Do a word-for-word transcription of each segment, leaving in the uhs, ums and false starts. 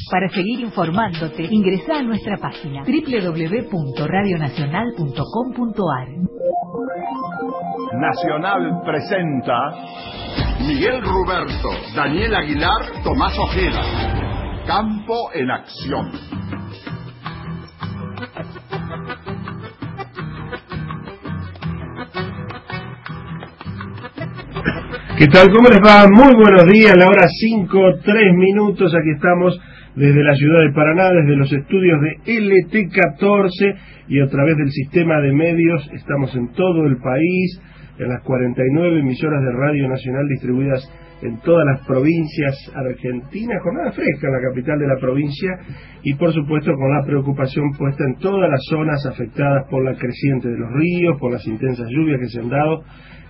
Para seguir informándote, ingresá a nuestra página doble u doble u doble u punto radio nacional punto com punto a r. Nacional presenta Miguel Ruberto, Daniel Aguilar, Tomás Ojeda. Campo en acción. ¿Qué tal? ¿Cómo les va? Muy buenos días, la hora cinco, tres minutos, aquí estamos desde la ciudad de Paraná, desde los estudios de L T catorce y a través del sistema de medios estamos en todo el país, en las cuarenta y nueve emisoras de Radio Nacional distribuidas en todas las provincias argentinas, jornada fresca en la capital de la provincia y por supuesto con la preocupación puesta en todas las zonas afectadas por la creciente de los ríos, por las intensas lluvias que se han dado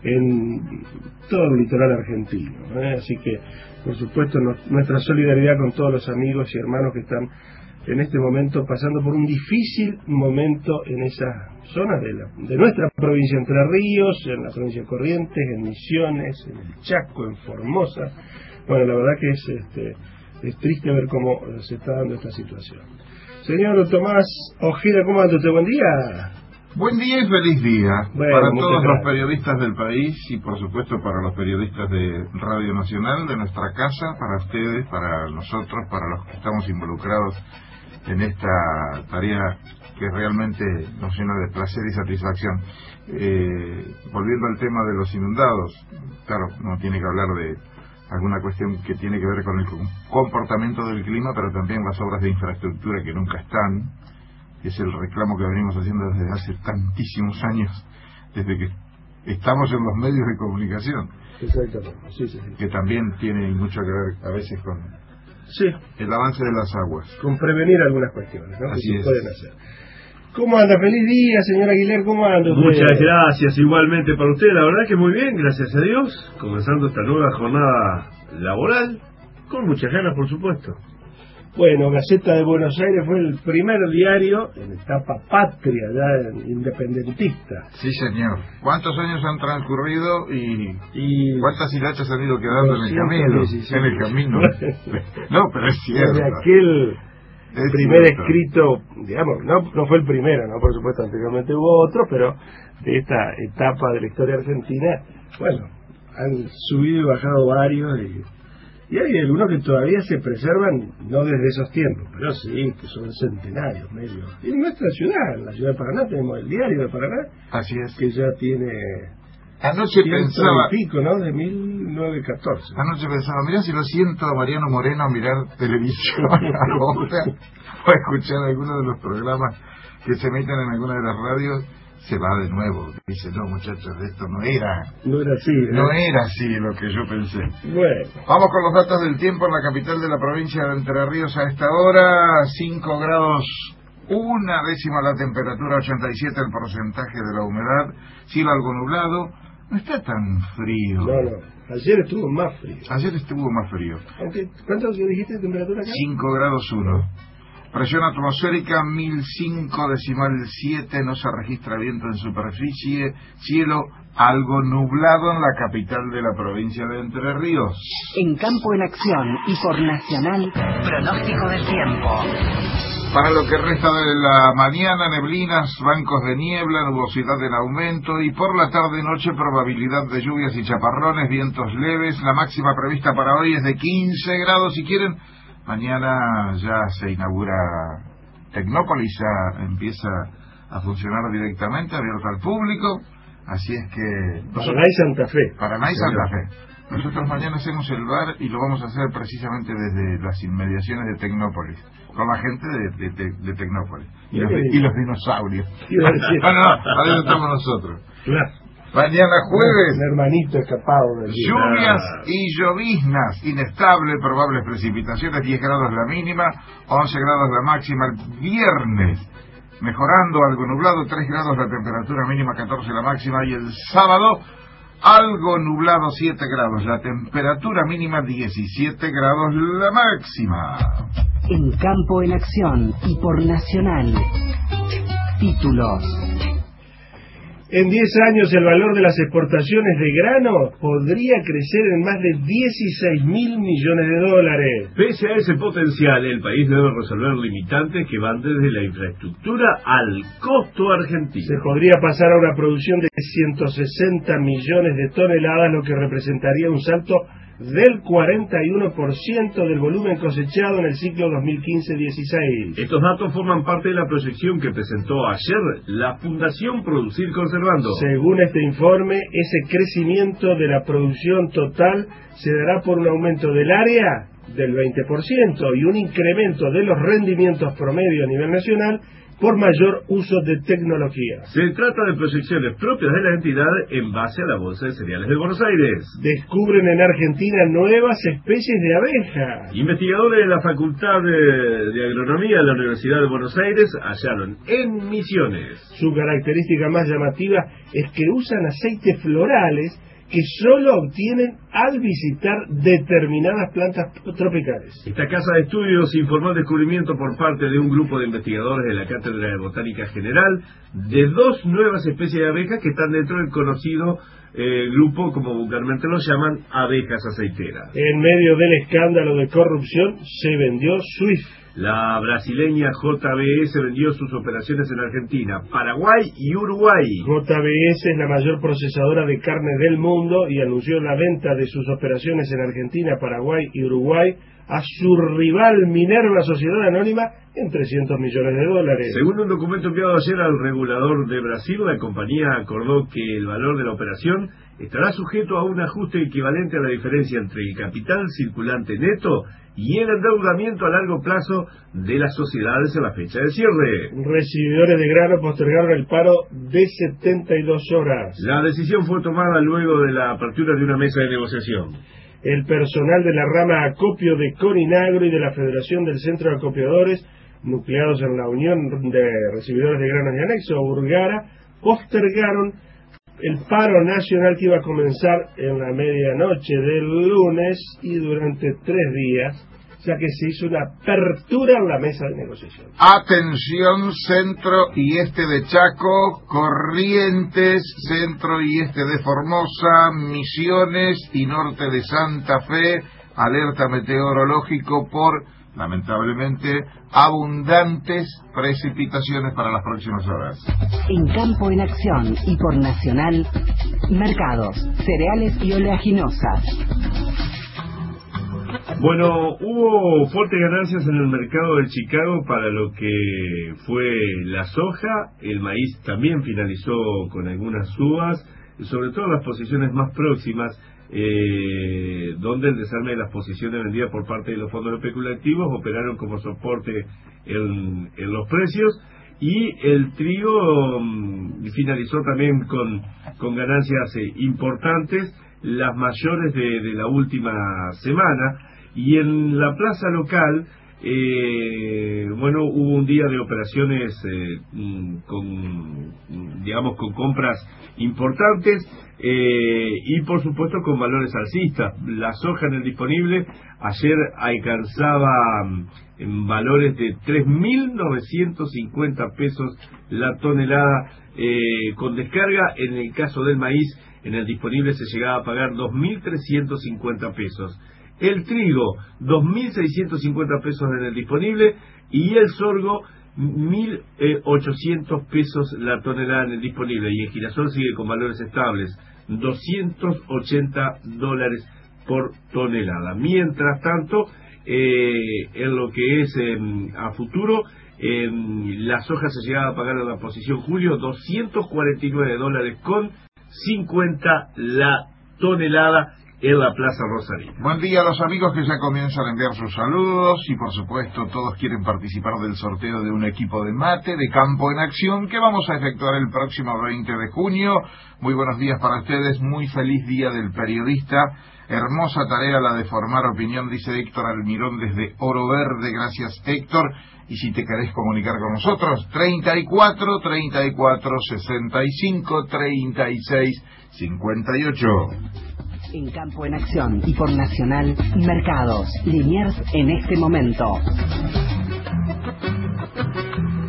en todo el litoral argentino, ¿eh? Así que por supuesto no, nuestra solidaridad con todos los amigos y hermanos que están en este momento pasando por un difícil momento en esa zona de, la, de nuestra provincia Entre Ríos, en la provincia de Corrientes, en Misiones, en el Chaco, en Formosa. Bueno, la verdad que es, este, es triste ver cómo se está dando esta situación. Señor Tomás Ojeda, ¿cómo anda usted? Buen día. Buen día y feliz día bueno, para todos gracias. Los periodistas del país y por supuesto para los periodistas de Radio Nacional, de nuestra casa, para ustedes, para nosotros, para los que estamos involucrados en esta tarea que realmente nos llena de placer y satisfacción. Eh, volviendo al tema de los inundados, claro, no tiene que hablar de alguna cuestión que tiene que ver con el comportamiento del clima, pero también las obras de infraestructura que nunca están. Es el reclamo que venimos haciendo desde hace tantísimos años, desde que estamos en los medios de comunicación. Exactamente, sí, sí, sí. Que también tiene mucho que ver a veces con sí. el avance de las aguas. Con prevenir algunas cuestiones, ¿no? Así que se es. pueden hacer. ¿Cómo anda? Feliz día, señor Aguilar, ¿cómo anda usted? Muchas gracias, igualmente para usted. La verdad que muy bien, gracias a Dios, comenzando esta nueva jornada laboral, con muchas ganas, por supuesto. Bueno, Gaceta de Buenos Aires fue el primer diario en etapa patria, ya independentista. Sí, señor. ¿Cuántos años han transcurrido y, y cuántas hilachas han ido quedando en el camino? En el camino. No, pero es cierto. Desde aquel es primer cierto. escrito, digamos, no, no fue el primero, no, por supuesto, anteriormente hubo otro, pero de esta etapa de la historia argentina, bueno, han subido y bajado varios y... Y hay algunos que todavía se preservan, no desde esos tiempos, pero sí, que son centenarios, medio. Y en nuestra ciudad, en la ciudad de Paraná, tenemos el diario de Paraná, Así es. que ya tiene... Anoche pensaba... y pico, ¿no? De mil novecientos catorce. Anoche pensaba, mirá si lo siento a Mariano Moreno a mirar televisión ahora, o a escuchar algunos de los programas que se emiten en alguna de las radios, se va de nuevo. Dice, no, muchachos, esto no era... No era así, ¿eh? No era así lo que yo pensé. Bueno. Vamos con los datos del tiempo en la capital de la provincia de Entre Ríos a esta hora. cinco grados, una décima la temperatura, ochenta y siete el porcentaje de la humedad, cielo algo nublado. No está tan frío. No, no. Ayer estuvo más frío. Ayer estuvo más frío. Aunque, ¿cuánto dijiste de temperatura acá? cinco grados uno. Presión atmosférica mil cinco decimal siete, no se registra viento en superficie, cielo algo nublado en la capital de la provincia de Entre Ríos. En Campo en Acción y por Nacional, pronóstico del tiempo. Para lo que resta de la mañana, neblinas, bancos de niebla, nubosidad en aumento y por la tarde-noche probabilidad de lluvias y chaparrones, vientos leves. La máxima prevista para hoy es de quince grados, si quieren. Mañana ya se inaugura Tecnópolis, ya empieza a funcionar directamente, abierto al público, así es que... Paraná y Santa Fe. Paraná y Santa Fe. Nosotros mañana hacemos el bar y lo vamos a hacer precisamente desde las inmediaciones de Tecnópolis, con la gente de, de, de, de Tecnópolis. Y los, y los dinosaurios. No, no, no, ahí estamos nosotros. Claro. Mañana jueves, un hermanito escapado del día. Lluvias y lloviznas, inestable, probables precipitaciones, diez grados la mínima, once grados la máxima. El viernes, mejorando, algo nublado, tres grados la temperatura mínima, catorce la máxima. Y el sábado, algo nublado, siete grados la temperatura mínima, diecisiete grados la máxima. En Campo en Acción y por Nacional. Títulos. En diez años el valor de las exportaciones de grano podría crecer en más de dieciséis mil millones de dólares. Pese a ese potencial, el país debe resolver limitantes que van desde la infraestructura al costo argentino. Se podría pasar a una producción de ciento sesenta millones de toneladas, lo que representaría un salto del cuarenta y uno por ciento del volumen cosechado en el ciclo dos mil quince dieciséis. Estos datos forman parte de la proyección que presentó ayer la Fundación Producir Conservando. Según este informe, ese crecimiento de la producción total se dará por un aumento del área del veinte por ciento y un incremento de los rendimientos promedio a nivel nacional por mayor uso de tecnología. Se trata de proyecciones propias de la entidad en base a la Bolsa de Cereales de Buenos Aires. Descubren en Argentina nuevas especies de abeja. Investigadores de la Facultad de, de Agronomía de la Universidad de Buenos Aires hallaron en Misiones. Su característica más llamativa es que usan aceites florales que solo obtienen al visitar determinadas plantas tropicales. Esta casa de estudios informó el descubrimiento por parte de un grupo de investigadores de la Cátedra de Botánica General de dos nuevas especies de abejas que están dentro del conocido eh, grupo, como vulgarmente lo llaman, abejas aceiteras. En medio del escándalo de corrupción se vendió Swift. La brasileña J B S vendió sus operaciones en Argentina, Paraguay y Uruguay. J B S es la mayor procesadora de carne del mundo y anunció la venta de sus operaciones en Argentina, Paraguay y Uruguay a su rival Minerva Sociedad Anónima en trescientos millones de dólares. Según un documento enviado ayer al regulador de Brasil, la compañía acordó que el valor de la operación estará sujeto a un ajuste equivalente a la diferencia entre el capital circulante neto y el endeudamiento a largo plazo de las sociedades en la fecha de cierre. Recibidores de grano postergaron el paro de setenta y dos horas. La decisión fue tomada luego de la apertura de una mesa de negociación. El personal de la rama acopio de Coninagro y de la Federación del Centro de Acopiadores, nucleados en la Unión de Recibidores de Granos y Anexo, Urgara, postergaron el paro nacional que iba a comenzar en la medianoche del lunes y durante tres días, ya que se hizo una apertura en la mesa de negociación. Atención, centro y este de Chaco, Corrientes, centro y este de Formosa, Misiones y norte de Santa Fe, alerta meteorológico por, lamentablemente, abundantes precipitaciones para las próximas horas. En Campo en Acción y por Nacional, mercados, cereales y oleaginosas. Bueno, hubo fuertes ganancias en el mercado de Chicago para lo que fue la soja. El maíz también finalizó con algunas subas, sobre todo las posiciones más próximas, eh, donde el desarme de las posiciones vendidas por parte de los fondos especulativos operaron como soporte en, en los precios. Y el trigo um, finalizó también con, con ganancias eh, importantes, las mayores de, de la última semana. Y en la plaza local, eh, bueno, hubo un día de operaciones eh, con, digamos, con compras importantes eh, y por supuesto con valores alcistas. La soja en el disponible ayer alcanzaba en valores de tres mil novecientos cincuenta pesos la tonelada eh, con descarga. En el caso del maíz, en el disponible se llegaba a pagar dos mil trescientos cincuenta pesos. El trigo, dos mil seiscientos cincuenta pesos en el disponible, y el sorgo, mil ochocientos pesos la tonelada en el disponible. Y el girasol sigue con valores estables, doscientos ochenta dólares por tonelada. Mientras tanto, eh, en lo que es eh, a futuro, eh, la soja se llegaba a pagar en la posición julio, doscientos cuarenta y nueve dólares con cincuenta la tonelada en la Plaza Rosarina. Buen día a los amigos que ya comienzan a enviar sus saludos y por supuesto todos quieren participar del sorteo de un equipo de mate de Campo en Acción que vamos a efectuar el próximo veinte de junio. Muy buenos días para ustedes, muy feliz día del periodista. Hermosa tarea la de formar opinión, dice Héctor Almirón desde Oro Verde. Gracias, Héctor. Y si te querés comunicar con nosotros, treinta y cuatro, treinta y cuatro, sesenta y cinco, treinta y seis, cincuenta y ocho. En Campo en Acción y por Nacional, mercados, Liniers en este momento.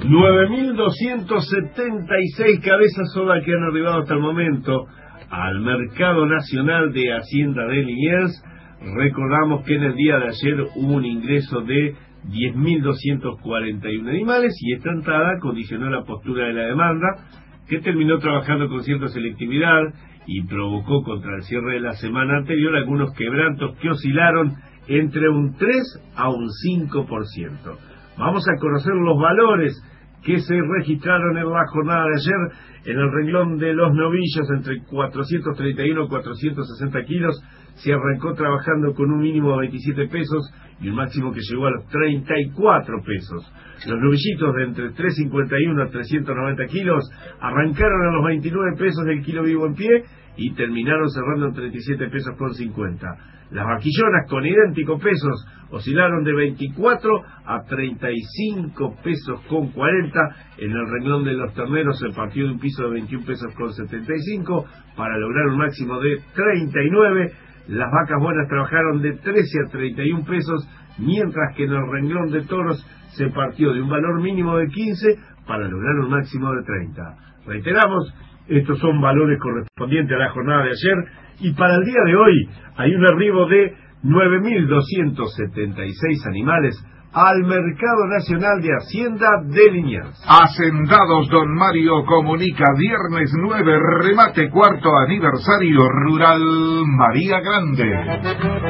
nueve mil doscientas setenta y seis cabezas soda que han arribado hasta el momento al mercado nacional de Hacienda de Liniers. Recordamos que en el día de ayer hubo un ingreso de diez mil doscientos cuarenta y uno animales y esta entrada condicionó la postura de la demanda, que terminó trabajando con cierta selectividad y provocó contra el cierre de la semana anterior algunos quebrantos que oscilaron entre un tres a un cinco por ciento. Vamos a conocer los valores que se registraron en la jornada de ayer. En el renglón de los novillos, entre cuatrocientos treinta y uno y cuatrocientos sesenta kilos, se arrancó trabajando con un mínimo de veintisiete pesos y un máximo que llegó a los treinta y cuatro pesos. Los novillitos de entre trescientos cincuenta y uno a trescientos noventa kilos arrancaron a los veintinueve pesos del kilo vivo en pie y terminaron cerrando en treinta y siete pesos con cincuenta. Las vaquillonas con idénticos pesos oscilaron de veinticuatro a treinta y cinco pesos con cuarenta. En el renglón de los terneros se partió de un piso de veintiún pesos con setenta y cinco para lograr un máximo de treinta y nueve. Las vacas buenas trabajaron de trece a treinta y un pesos, mientras que en el renglón de toros se partió de un valor mínimo de quince para lograr un máximo de treinta. Reiteramos, estos son valores correspondientes a la jornada de ayer, y para el día de hoy hay un arribo de nueve mil doscientos setenta y seis animales al Mercado Nacional de Hacienda de Liniers. Hacendados Don Mario comunica viernes nueve, remate cuarto aniversario rural María Grande.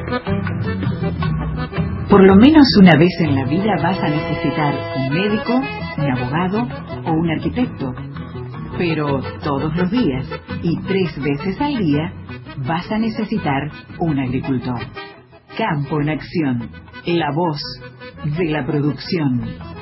Por lo menos una vez en la vida vas a necesitar un médico, un abogado o un arquitecto. Pero todos los días y tres veces al día vas a necesitar un agricultor. Campo en Acción, la voz de la producción.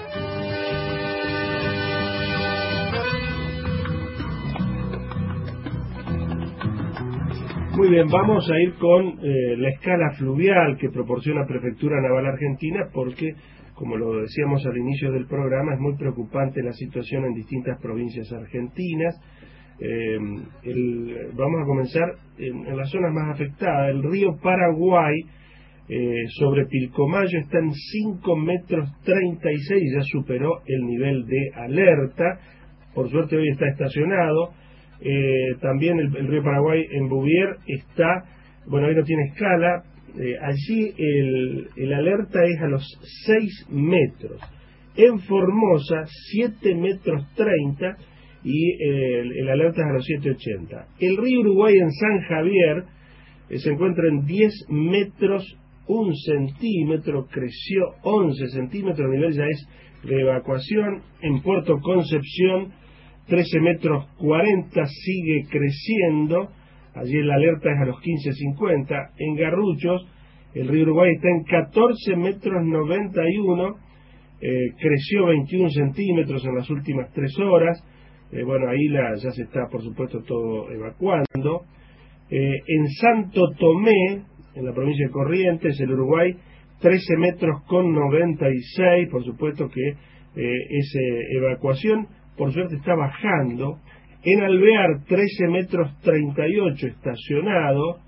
Muy bien, vamos a ir con eh, la escala fluvial que proporciona Prefectura Naval Argentina, porque, como lo decíamos al inicio del programa, es muy preocupante la situación en distintas provincias argentinas. Eh, el, vamos a comenzar en, en las zonas más afectadas. El río Paraguay, eh, sobre Pilcomayo, está en cinco metros treinta y seis, ya superó el nivel de alerta. Por suerte hoy está estacionado. Eh, también el, el río Paraguay en Bouvier está, bueno, ahí no tiene escala. Eh, allí el, el alerta es a los seis metros. En Formosa, siete metros treinta y eh, el, el alerta es a los siete ochenta. El río Uruguay en San Javier eh, se encuentra en diez metros un centímetro, creció once centímetros, el nivel ya es de evacuación. En Puerto Concepción, trece metros cuarenta, sigue creciendo. Allí la alerta es a los quince cincuenta. En Garruchos, el río Uruguay está en catorce metros noventa y uno, eh, creció veintiún centímetros en las últimas tres horas. Eh, bueno, ahí la, ya se está, por supuesto, todo evacuando. Eh, en Santo Tomé, en la provincia de Corrientes, el Uruguay, trece metros con noventa y seis, por supuesto que eh, es eh, evacuación. Por suerte está bajando. En Alvear, trece metros treinta y ocho, estacionado.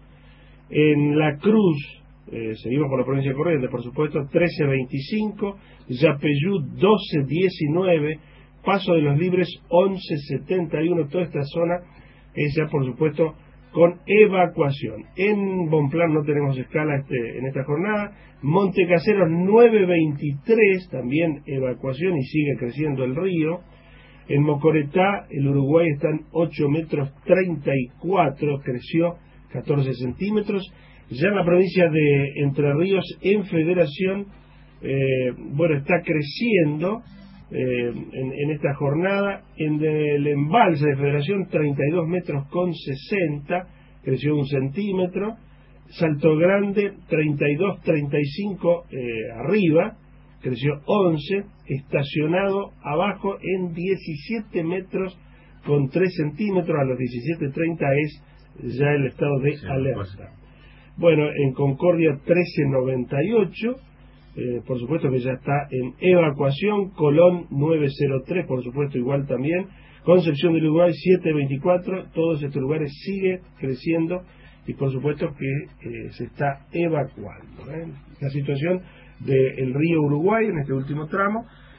En La Cruz, eh, seguimos por la provincia de Corrientes, por supuesto, trece veinticinco. Yapeyú, doce diecinueve. Paso de los Libres, once setenta y uno. Toda esta zona es ya, por supuesto, con evacuación. En Bonplan no tenemos escala este, en esta jornada. Montecaseros, nueve veintitrés, también evacuación y sigue creciendo el río. En Mocoretá, el Uruguay está en ocho metros treinta y cuatro, creció catorce centímetros. Ya en la provincia de Entre Ríos, en Federación, eh, bueno, está creciendo eh, en, en esta jornada. En el embalse de Federación, treinta y dos metros con sesenta, creció un centímetro. Salto Grande, treinta y dos treinta y cinco eh, arriba, creció once, estacionado abajo en diecisiete metros con tres centímetros, a los diecisiete treinta es ya el estado de sí, alerta. Bueno, en Concordia trece noventa y ocho, eh, por supuesto que ya está en evacuación. Colón nueve cero tres, por supuesto igual también. Concepción del Uruguay siete veinticuatro, todos estos lugares sigue creciendo y por supuesto que eh, se está evacuando. ¿eh? La situación del río Uruguay en este último tramo.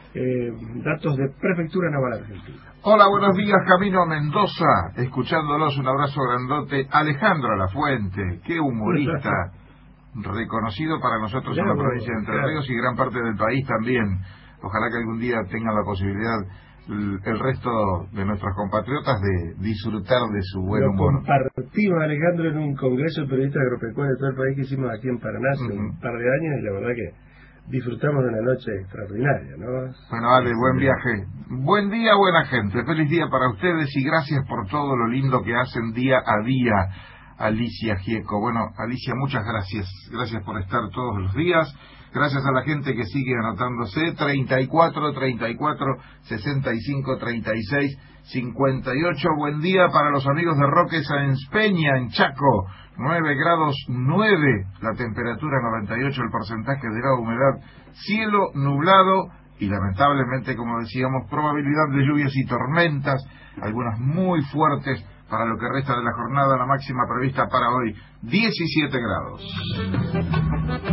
eh, datos de Prefectura Naval Argentina. Hola, buenos días, camino a Mendoza, escuchándolos, un abrazo grandote. Alejandro Lafuente, qué humorista, reconocido para nosotros en la provincia de Entre Ríos y gran parte del país también. Ojalá que algún día tengan la posibilidad el resto de nuestros compatriotas de disfrutar de su buen Lo humor. Compartimos, Alejandro, en un congreso de periodistas agropecuarios de todo el país que hicimos aquí en Paraná hace uh-huh. un par de años, y la verdad que disfrutamos de una noche extraordinaria, ¿no? Bueno, vale, buen viaje. Buen día, buena gente. Feliz día para ustedes y gracias por todo lo lindo que hacen día a día, Alicia Gieco. Bueno, Alicia, muchas gracias. Gracias por estar todos los días. Gracias a la gente que sigue anotándose. treinta y cuatro, treinta y cuatro, sesenta y cinco, treinta y seis, cincuenta y ocho. Buen día para los amigos de Roque Sáenz Peña en Chaco. nueve grados nueve la temperatura, noventa y ocho el porcentaje de la humedad, cielo nublado y lamentablemente, como decíamos, probabilidad de lluvias y tormentas, algunas muy fuertes para lo que resta de la jornada. La máxima prevista para hoy, diecisiete grados.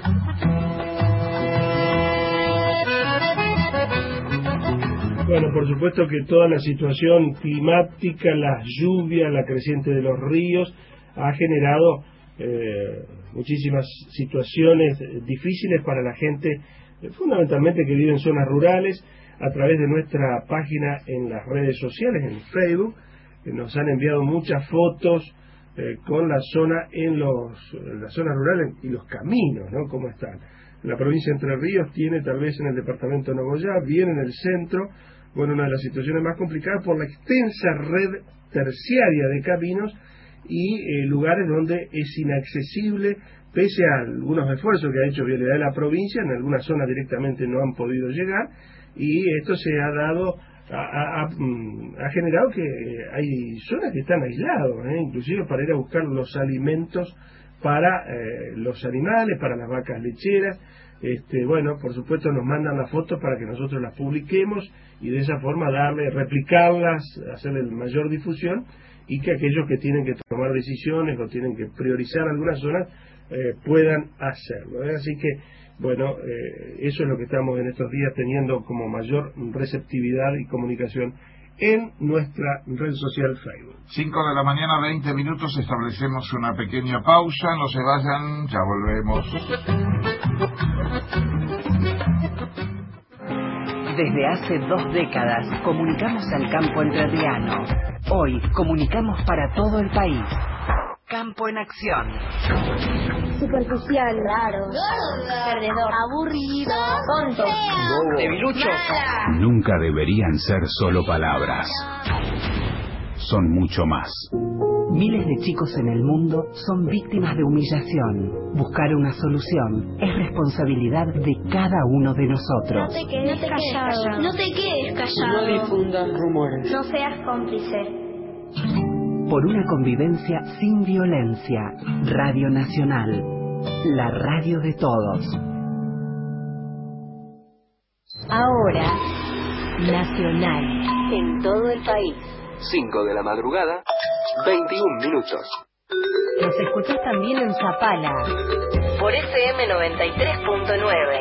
Bueno, por supuesto que toda la situación climática, las lluvias, la creciente de los ríos, ha generado eh, muchísimas situaciones difíciles para la gente, eh, fundamentalmente que vive en zonas rurales. A través de nuestra página en las redes sociales, en Facebook, eh, nos han enviado muchas fotos eh, con la zona en los en las zonas rurales y los caminos, ¿no? Cómo están. La provincia de Entre Ríos tiene, tal vez en el departamento de Nogoyá, bien en el centro, bueno, una de las situaciones más complicadas por la extensa red terciaria de caminos y eh, lugares donde es inaccesible, pese a algunos esfuerzos que ha hecho Vialidad de la provincia. En algunas zonas directamente no han podido llegar, y esto se ha dado, ha, ha, ha generado que hay zonas que están aisladas, ¿eh? inclusive para ir a buscar los alimentos para eh, los animales, para las vacas lecheras. Este, bueno, por supuesto nos mandan las fotos para que nosotros las publiquemos y de esa forma darle, replicarlas, hacerle mayor difusión, y que aquellos que tienen que tomar decisiones o tienen que priorizar algunas zonas eh, puedan hacerlo, ¿eh? Así que, bueno, eh, eso es lo que estamos en estos días teniendo como mayor receptividad y comunicación en nuestra red social Facebook. cinco de la mañana, veinte minutos, establecemos una pequeña pausa, no se vayan, ya volvemos. Desde hace dos décadas comunicamos al campo entrerriano. Hoy comunicamos para todo el país. Campo en acción. Superficial, raro, perdedor, aburrido, tonto, debilucho. Nunca deberían ser solo palabras. Son mucho más. Miles de chicos en el mundo son víctimas de humillación. Buscar una solución es responsabilidad de cada uno de nosotros. No te quedes callado. No te quedes callado. No difundas rumores. No seas cómplice. Por una convivencia sin violencia. Radio Nacional. La radio de todos. Ahora, Nacional. En todo el país. cinco de la madrugada, veintiún minutos. Nos escuchás también en Zapala, por F M noventa y tres punto nueve.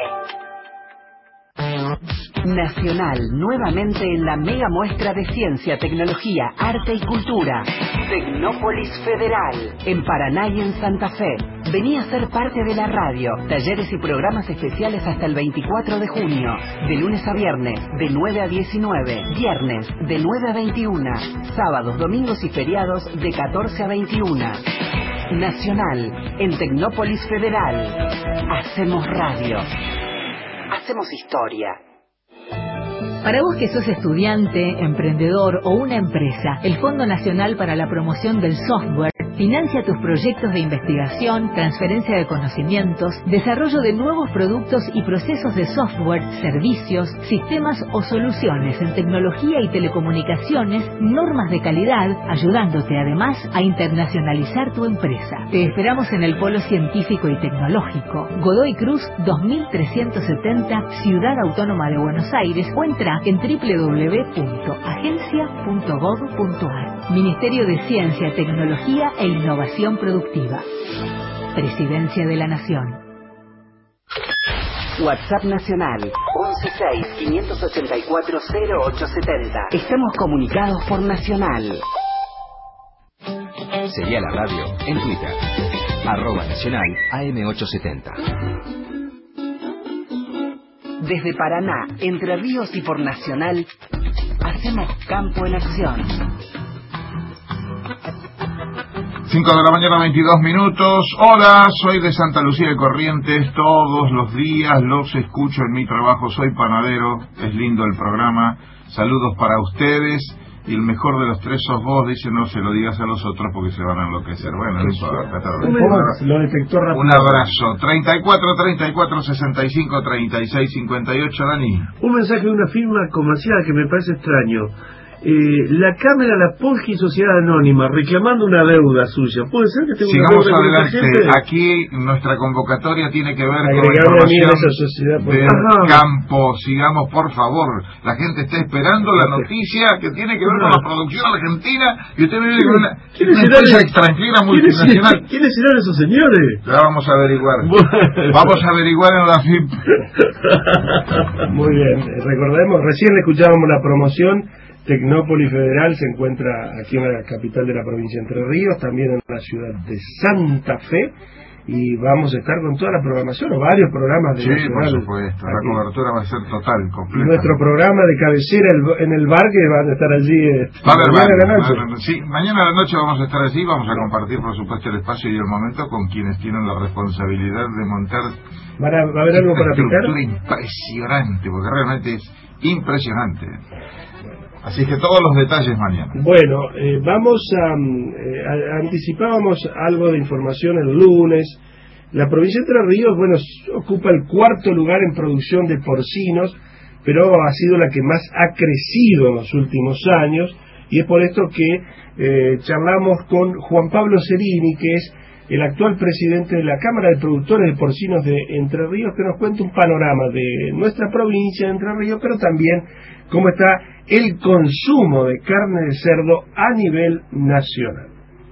Nacional, nuevamente en la mega muestra de ciencia, tecnología, arte y cultura. Tecnópolis Federal, en Paraná y en Santa Fe. Vení a ser parte de la radio. Talleres y programas especiales hasta el veinticuatro de junio. De lunes a viernes, de nueve a diecinueve. Viernes, de nueve a veintiuna. Sábados, domingos y feriados, de catorce a veintiuna. Nacional, en Tecnópolis Federal. Hacemos radio. Hacemos historia. Para vos que sos estudiante, emprendedor o una empresa, el Fondo Nacional para la Promoción del Software financia tus proyectos de investigación, transferencia de conocimientos, desarrollo de nuevos productos y procesos de software, servicios, sistemas o soluciones en tecnología y telecomunicaciones, normas de calidad, ayudándote además a internacionalizar tu empresa. Te esperamos en el Polo Científico y Tecnológico, Godoy Cruz dos mil trescientos setenta, Ciudad Autónoma de Buenos Aires, o entra en doble u doble u doble u punto agencia punto gov punto ar. Ministerio de Ciencia, Tecnología e Innovación Productiva. Presidencia de la Nación. WhatsApp nacional once seis, quinientos ochenta y cuatro, cero ocho setenta. Estamos comunicados por Nacional. Seguí a la radio en Twitter, arroba nacional A M ochocientos setenta. Desde Paraná, Entre Ríos y por Nacional, hacemos Campo en Acción. cinco de la mañana, veintidós minutos. Hola, soy de Santa Lucía de Corrientes. Todos los días los escucho en mi trabajo. Soy panadero. Es lindo el programa. Saludos para ustedes. Y el mejor de los tres sos vos. Dice, no se lo digas a los otros porque se van a enloquecer. Bueno, no importa. Lo detectó rápido. Un abrazo. treinta y cuatro, treinta y cuatro, sesenta y cinco, treinta y seis, cincuenta y ocho, Dani. Un mensaje de una firma comercial que me parece extraño. Eh, la Cámara La Polgi Sociedad Anónima reclamando una deuda suya. ¿Puede ser que tenga Sigamos una deuda adelante. Aquí nuestra convocatoria tiene que ver con la información del campo. Sigamos, por favor. La gente está esperando la noticia que tiene que ver con la producción argentina y usted vive con una, una empresa extranjera multinacional. ¿Quiénes serán esos señores? Ya vamos a averiguar. Vamos a averiguar en la F I P. Muy bien. Recordemos, recién escuchábamos la promoción. Tecnópolis Federal se encuentra aquí en la capital de la provincia de Entre Ríos, también en la ciudad de Santa Fe, y vamos a estar con toda la programación, o varios programas de sí, Nacional. Sí, por supuesto, la cobertura va a ser total, completa. Y nuestro programa de cabecera en el bar, que van a estar allí eh, va a haber mañana bar, a la noche. Va a, sí, mañana a la noche vamos a estar allí, vamos a compartir, por supuesto, el espacio y el momento con quienes tienen la responsabilidad de montar. ¿Va a, ¿va a haber algo para picar? Una estructura impresionante, porque realmente es impresionante. Así que todos los detalles mañana. Bueno, eh, vamos a, eh, a... Anticipábamos algo de información el lunes. La provincia de Entre Ríos, bueno, ocupa el cuarto lugar en producción de porcinos, pero ha sido la que más ha crecido en los últimos años, y es por esto que eh, charlamos con Juan Pablo Cerini, que es el actual presidente de la Cámara de Productores de Porcinos de Entre Ríos, que nos cuenta un panorama de nuestra provincia de Entre Ríos, pero también cómo está el consumo de carne de cerdo a nivel nacional.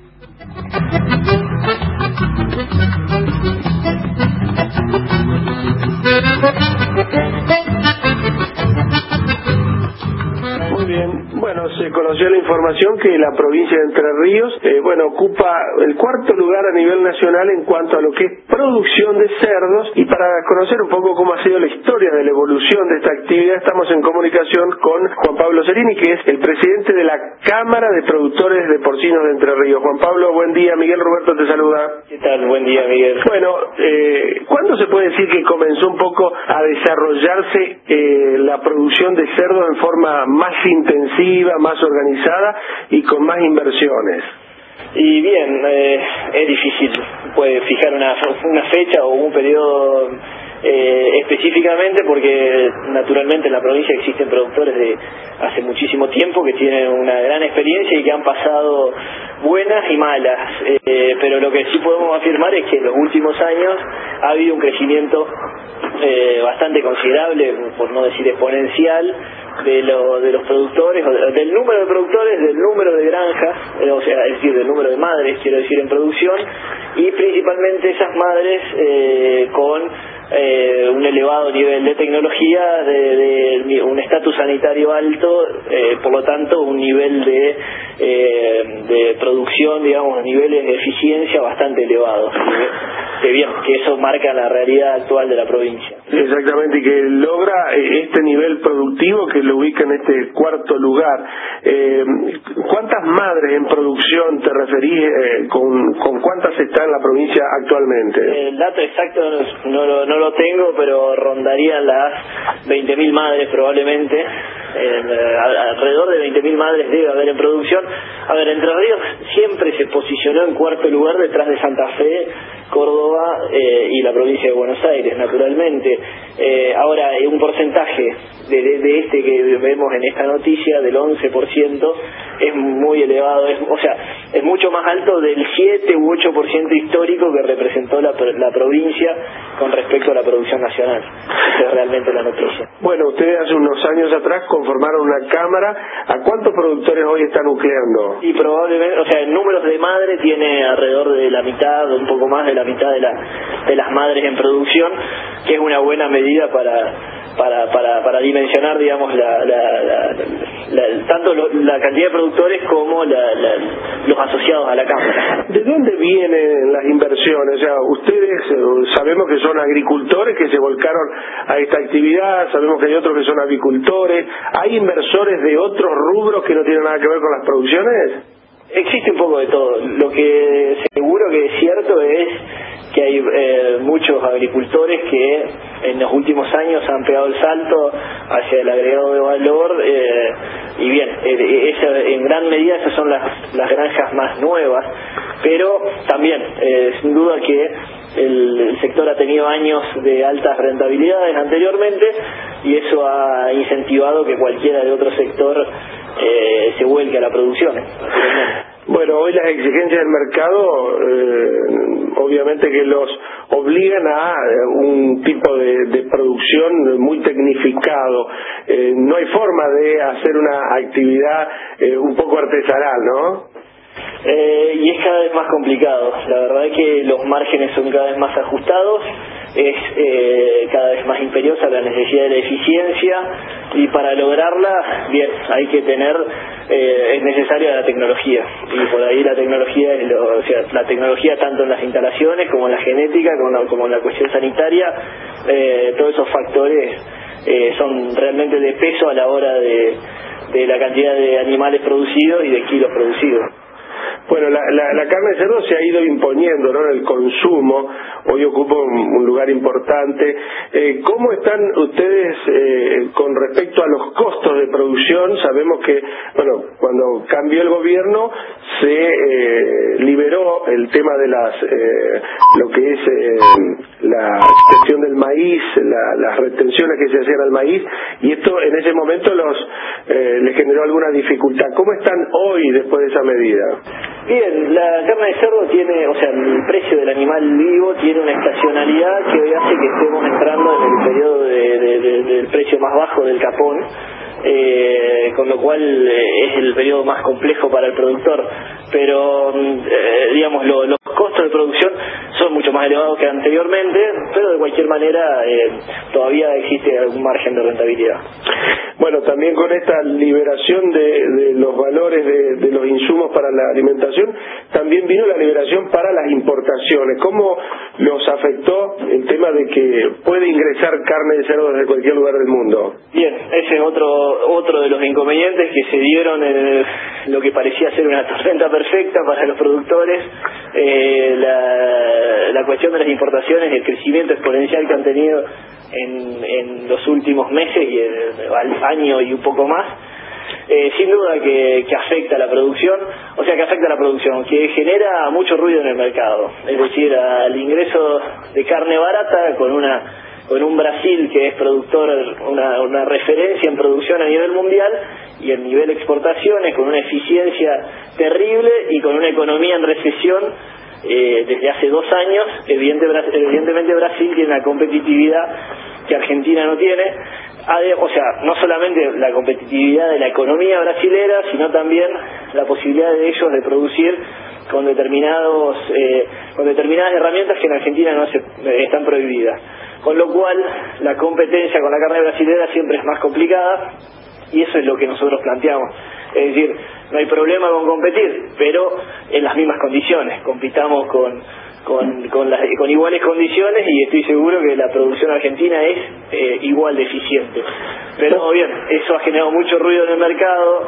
Muy bien, bueno, se conoció la información que la provincia de Entre Ríos, eh, bueno, ocupa el cuarto lugar a nivel nacional en cuanto a lo que es producción de cerdos, y para conocer un poco cómo ha sido la historia de la evolución de esta actividad, estamos en comunicación con Juan Pablo Cerini, que es el presidente de la Cámara de Productores de Porcinos de Entre Ríos. Juan Pablo, buen día. Miguel Roberto te saluda. ¿Qué tal? Buen día, Miguel. Bueno, eh, ¿cuándo se puede decir que comenzó un poco a desarrollarse eh, la producción de cerdos en forma más intensiva, más organizada y con más inversiones? Y bien, eh, es difícil puede fijar una, una fecha o un periodo eh, específicamente, porque naturalmente en la provincia existen productores de hace muchísimo tiempo que tienen una gran experiencia y que han pasado buenas y malas, eh, pero lo que sí podemos afirmar es que en los últimos años ha habido un crecimiento eh, bastante considerable, por no decir exponencial, de, lo, de los productores, del número de productores, del número de granjas, eh, o sea, es decir, del número de madres, quiero decir, en producción, y principalmente esas madres eh, con eh, un elevado nivel de tecnología, de, de un estatus sanitario alto, eh, por lo tanto un nivel de, eh, de producción, digamos, niveles de eficiencia bastante elevados. Que bien, que eso marca la realidad actual de la provincia. Exactamente, y que logra este nivel productivo que lo ubica en este cuarto lugar. Eh, ¿Cuántas madres en producción te referís? Eh, con, ¿Con cuántas está en la provincia actualmente? El dato exacto no, no, lo, no lo tengo, pero rondarían las veinte mil madres probablemente. Eh, alrededor de veinte mil madres debe haber en producción. A ver, Entre Ríos siempre se posicionó en cuarto lugar detrás de Santa Fe, Córdoba eh, y la provincia de Buenos Aires, naturalmente. Eh, ahora, un porcentaje de, de, de este que vemos en esta noticia, del once por ciento, es muy elevado, es, o sea, es mucho más alto del siete u ocho por ciento histórico que representó la, la provincia con respecto a la producción nacional. Esa es realmente la noticia. Bueno, ustedes hace unos años atrás conformaron una cámara. ¿A cuántos productores hoy están nucleando? Y probablemente, o sea, en números de madre tiene alrededor de la mitad, un poco más de la mitad de, la, de las madres en producción, que es una buena medida medida para para para, para dimensionar, digamos, la, la, la, la, tanto lo, la cantidad de productores como la, la, los asociados a la Cámara. ¿De dónde vienen las inversiones? O sea, ustedes eh, sabemos que son agricultores que se volcaron a esta actividad, sabemos que hay otros que son avicultores. ¿Hay inversores de otros rubros que no tienen nada que ver con las producciones? Existe un poco de todo. Lo que seguro que es cierto es que hay eh, muchos agricultores que en los últimos años han pegado el salto hacia el agregado de valor, eh, y bien, eh, esa, en gran medida esas son las, las granjas más nuevas, pero también eh, sin duda que el, el sector ha tenido años de altas rentabilidades anteriormente, y eso ha incentivado que cualquiera de otro sector eh, se vuelque a la producción. Bueno, hoy las exigencias del mercado eh, obviamente que los obligan a un tipo de, de producción muy tecnificado. Eh, no hay forma de hacer una actividad eh, un poco artesanal, ¿no? Eh, y es cada vez más complicado. La verdad es que los márgenes son cada vez más ajustados, es eh, cada vez más imperiosa la necesidad de la eficiencia, y para lograrla, bien, hay que tener, eh, es necesaria la tecnología, y por ahí la tecnología es lo, o sea, la tecnología tanto en las instalaciones como en la genética, como en la, como en la cuestión sanitaria, eh, todos esos factores eh, son realmente de peso a la hora de, de la cantidad de animales producidos y de kilos producidos. Bueno, la, la, la carne de cerdo se ha ido imponiendo, ¿no?, en el consumo, hoy ocupa un, un lugar importante. Eh, ¿Cómo están ustedes eh, con respecto a los costos de producción? Sabemos que, bueno, cuando cambió el gobierno se eh, liberó el tema de las, eh, lo que es eh, la gestión del maíz, la, las retenciones que se hacían al maíz, y esto en ese momento los eh, les generó alguna dificultad. ¿Cómo están hoy después de esa medida? Bien, la carne de cerdo tiene, o sea, el precio del animal vivo tiene una estacionalidad que hoy hace que estemos entrando en el periodo de, de, de, del precio más bajo del capón, eh, con lo cual eh, es el periodo más complejo para el productor, pero eh, digamos lo, los costos de producción son mucho más elevados que anteriormente, pero de cualquier manera eh, todavía existe algún margen de rentabilidad. Bueno, también con esta liberación de, de los valores de, de los insumos para la alimentación, también vino la liberación para las importaciones. ¿Cómo los afectó el tema de que puede ingresar carne de cerdo desde cualquier lugar del mundo? Bien, ese es otro otro de los inconvenientes que se dieron en lo que parecía ser una tormenta perfecta para los productores. Eh, la, la cuestión de las importaciones, el crecimiento exponencial que han tenido en, en los últimos meses y al año y un poco más, eh, sin duda que, que afecta a la producción, o sea que afecta a la producción, que genera mucho ruido en el mercado, es decir, al ingreso de carne barata con una con un Brasil que es productor, una, una referencia en producción a nivel mundial, y en nivel exportaciones con una eficiencia terrible y con una economía en recesión eh, desde hace dos años. Evidentemente, evidentemente Brasil tiene una competitividad que Argentina no tiene, o sea, no solamente la competitividad de la economía brasilera, sino también la posibilidad de ellos de producir con determinados eh, con determinadas herramientas que en Argentina no se, eh, están prohibidas, con lo cual la competencia con la carne brasilera siempre es más complicada, y eso es lo que nosotros planteamos. Es decir, no hay problema con competir, pero en las mismas condiciones, compitamos con con con, las, con iguales condiciones, y estoy seguro que la producción argentina es eh, igual de eficiente. Pero bien, eso ha generado mucho ruido en el mercado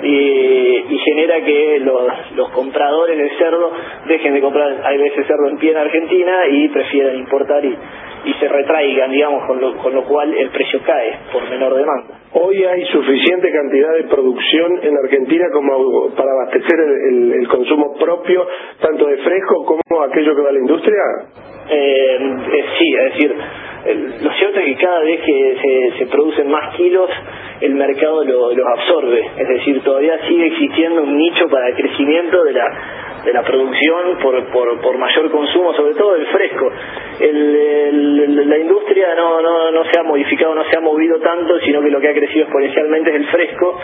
y, y genera que los, los compradores de cerdo dejen de comprar, hay veces, cerdo en pie en Argentina y prefieran importar y, y se retraigan, digamos, con lo, con lo cual el precio cae por menor demanda. ¿Hoy hay suficiente cantidad de producción en Argentina como para abastecer el, el, el consumo propio, tanto de fresco como aquello que va a la industria? Eh, eh, sí, es decir, el, lo cierto es que cada vez que se, se producen más kilos, el mercado lo, los absorbe. Es decir, todavía sigue existiendo un nicho para el crecimiento de la de la producción por, por, por mayor consumo, sobre todo el fresco. El, el, la industria no, no, no se ha modificado, no se ha movido tanto, sino que lo que ha crecido exponencialmente es el fresco,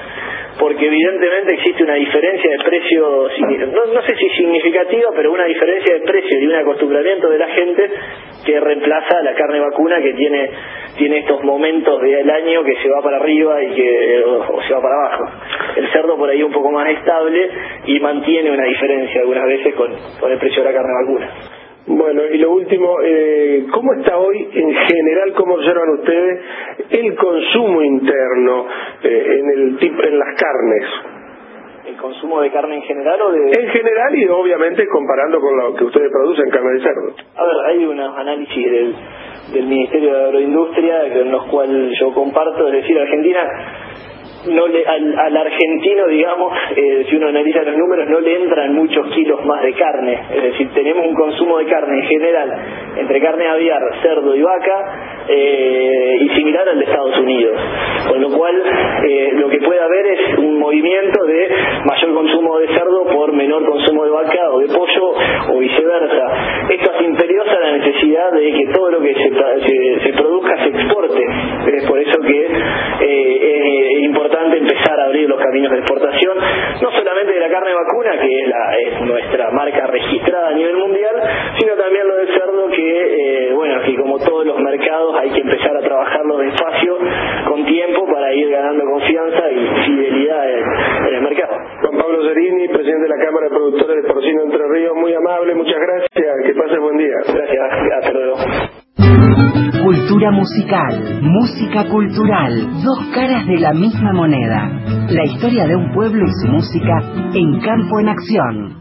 porque evidentemente existe una diferencia de precio, no, no sé si significativa, pero una diferencia de precio y un acostumbramiento de la gente que reemplaza a la carne vacuna, que tiene tiene estos momentos del año que se va para arriba y que o, o se va para abajo. El cerdo por ahí un poco más estable y mantiene una diferencia algunas veces con, con el precio de la carne vacuna. Bueno, y lo último, eh, ¿cómo está hoy en general, cómo observan ustedes el consumo interno eh, en el tipo, en las carnes? ¿El consumo de carne en general o de...? En general y obviamente comparando con lo que ustedes producen, carne de cerdo. A ver, hay unos análisis del, del Ministerio de Agroindustria con los cuales yo comparto, es decir, Argentina... no le, al, al argentino, digamos, eh, si uno analiza los números, no le entran muchos kilos más de carne. Es decir, tenemos un consumo de carne en general, entre carne aviar, cerdo y vaca, eh, y similar al de Estados Unidos. Con lo cual, eh, lo que puede haber es un movimiento de mayor consumo de cerdo por menor consumo de vaca o de pollo, o viceversa. Esto hace imperiosa la necesidad de que todo lo que se, se, se produzca se exporte. Es por eso que eh, es importante empezar a abrir los caminos de exportación, no solamente de la carne vacuna, que es, la, es nuestra marca registrada a nivel mundial, sino también lo del cerdo, que eh, bueno, que como todos los mercados hay que empezar a trabajarlo despacio, con tiempo, para ir ganando confianza y fidelidad en, en el mercado. Juan Pablo Zerini, presidente de la Cámara de Productores de Porcino Entre Ríos, muy amable, muchas gracias, que pase buen día. Gracias, hasta luego. Cultura musical, música cultural, dos caras de la misma moneda. La historia de un pueblo y su música en Campo en Acción.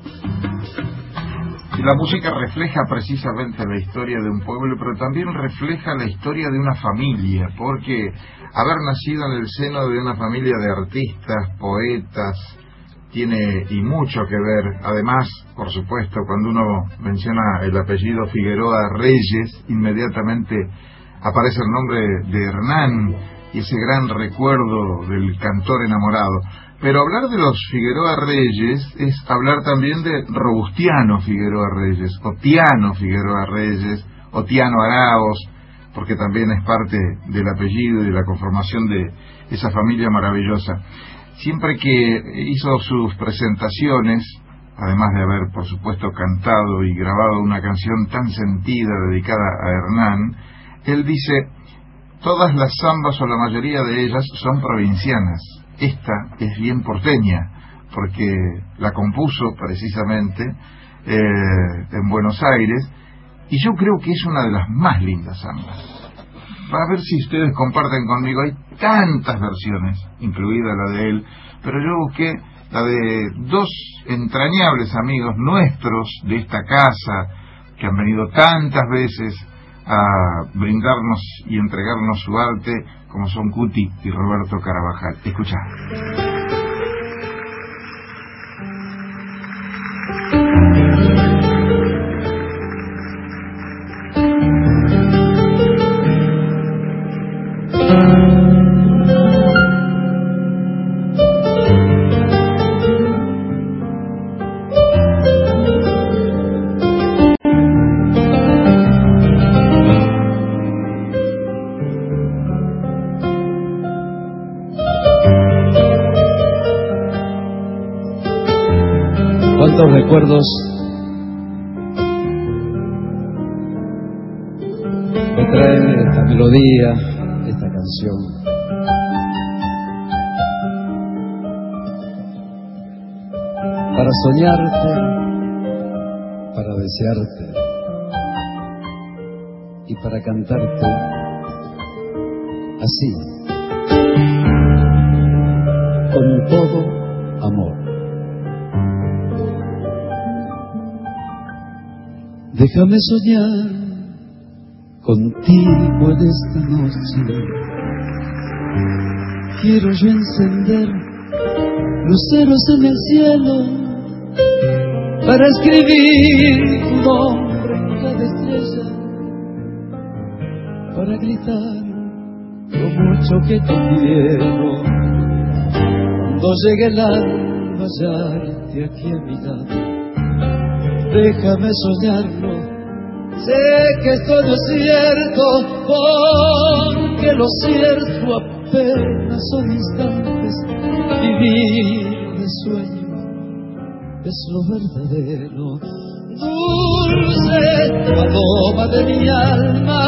Y la música refleja precisamente la historia de un pueblo, pero también refleja la historia de una familia, porque haber nacido en el seno de una familia de artistas, poetas, tiene y mucho que ver. Además, por supuesto, cuando uno menciona el apellido Figueroa Reyes, inmediatamente aparece el nombre de Hernán y ese gran recuerdo del cantor enamorado. Pero hablar de los Figueroa Reyes es hablar también de Robustiano Figueroa Reyes, o Tiano Figueroa Reyes, o Tiano Araos, porque también es parte del apellido y de la conformación de esa familia maravillosa. Siempre que hizo sus presentaciones, además de haber, por supuesto, cantado y grabado una canción tan sentida dedicada a Hernán, él dice: todas las zambas, o la mayoría de ellas, son provincianas. Esta es bien porteña, porque la compuso precisamente eh, en Buenos Aires, y yo creo que es una de las más lindas zambas. Para ver si ustedes comparten conmigo, hay tantas versiones, incluida la de él, pero yo busqué la de dos entrañables amigos nuestros de esta casa, que han venido tantas veces a brindarnos y entregarnos su arte, como son Cuti y Roberto Carabajal. Escuchá. Cuántos recuerdos me trae esta melodía, esta canción. Para soñarte, para desearte y para cantarte así, con todo amor. Déjame soñar contigo en esta noche. Quiero yo encender luceros en el cielo para escribir tu nombre en cada estrella, para gritar lo mucho que te quiero. Cuando llegue el alba, hallarte aquí a mi lado. Déjame soñarlo Sé que esto no es cierto, porque lo cierto apenas son instantes. Vivir de sueño es lo verdadero. Dulce paloma de mi alma,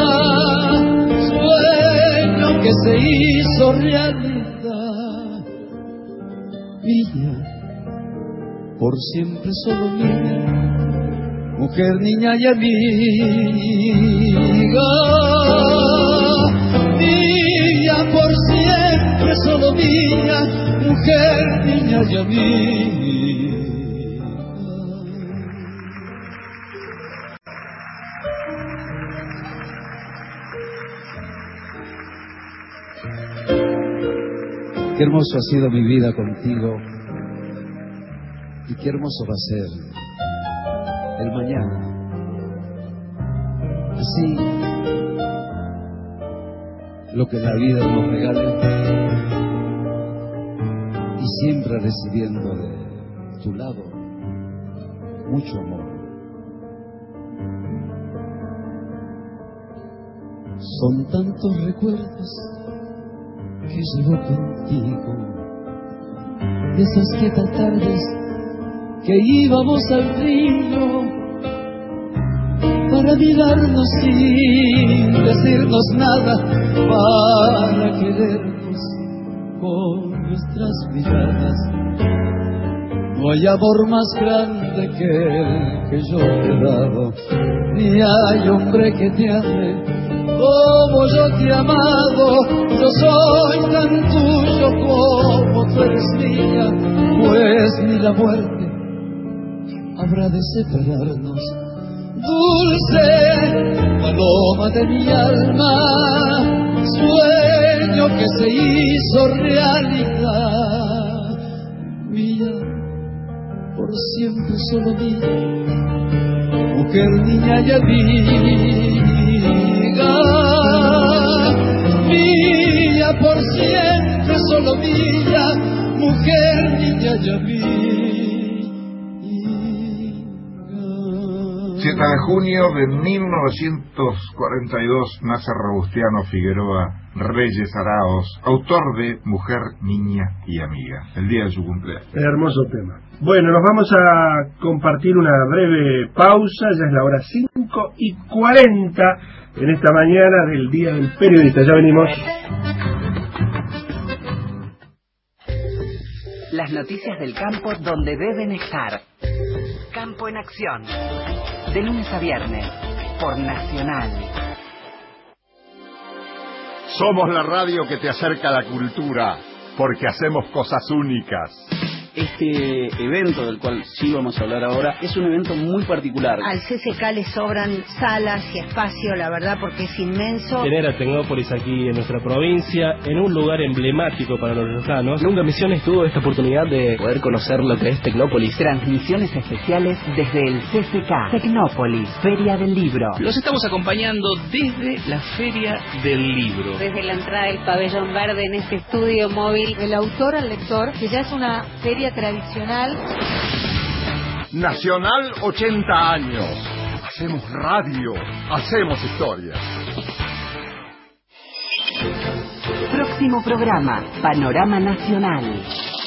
sueño que se hizo realidad. Mía, por siempre solo mía, mujer, niña y amiga. Mía, por siempre solo mía, mujer, niña y amiga. Qué hermoso ha sido mi vida contigo y qué hermoso va a ser el mañana. Así, lo que la vida nos regale y siempre recibiendo de tu lado mucho amor. Son tantos recuerdos que llevo contigo, de esas quietas tardes que íbamos al río para mirarnos sin decirnos nada, para querernos con nuestras miradas. No hay amor más grande que el que yo te he dado, ni hay hombre que te ame como yo te he amado. Yo soy tan tuyo como tú eres mía, pues ni la muerte habrá de separarnos. Dulce paloma de mi alma, sueño que se hizo realidad. Mía, por siempre solo mía, mujer, niña y amiga. Mía, por siempre solo mía, mujer, niña y amiga. siete de junio de mil novecientos cuarenta y dos nace Robustiano Figueroa Reyes Araos, autor de Mujer, Niña y Amiga, el día de su cumpleaños. Hermoso tema. Bueno, nos vamos a compartir una breve pausa, ya es la hora cinco y cuarenta en esta mañana del Día del Periodista. Ya venimos. Las noticias del campo donde deben estar. Campo en Acción. De lunes a viernes, por Nacional. Somos la radio que te acerca a la cultura, porque hacemos cosas únicas. Este evento del cual sí vamos a hablar ahora es un evento muy particular. Al C C K le sobran salas y espacio, la verdad, porque es inmenso. Tener a Tecnópolis aquí en nuestra provincia, en un lugar emblemático para los riojanos. Nunca Misiones tuvo esta oportunidad de poder conocer lo que es Tecnópolis. Transmisiones especiales desde el C C K. Tecnópolis, Feria del Libro. Los estamos acompañando desde la Feria del Libro. Desde la entrada del pabellón verde en este estudio móvil, del autor al lector, que ya es una feria tradicional. Nacional, ochenta años. Hacemos radio, hacemos historia. Próximo programa, Panorama Nacional.